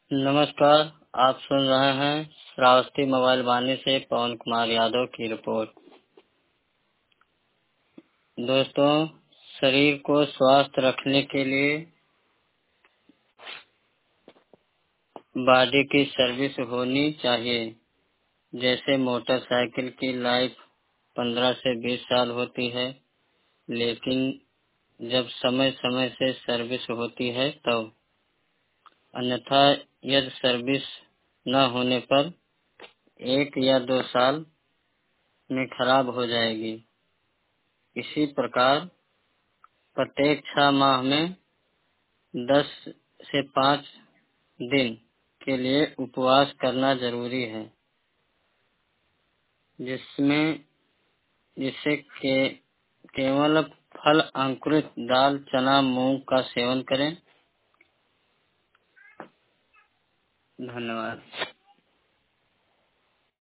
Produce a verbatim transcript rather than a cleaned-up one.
नमस्कार। आप सुन रहे हैं श्रावस्ती मोबाइल वाणी से पवन कुमार यादव की रिपोर्ट। दोस्तों, शरीर को स्वस्थ रखने के लिए बॉडी की सर्विस होनी चाहिए। जैसे मोटरसाइकिल की लाइफ पंद्रह से बीस साल होती है, लेकिन जब समय समय से सर्विस होती है तब, अन्यथा यदि सर्विस न होने पर एक या दो साल में खराब हो जाएगी। इसी प्रकार प्रत्येक छह माह में दस से पाँच दिन के लिए उपवास करना जरूरी है, जिसमें जिससे के केवल फल, अंकुरित दाल, चना, मूंग का सेवन करें। धन्यवाद।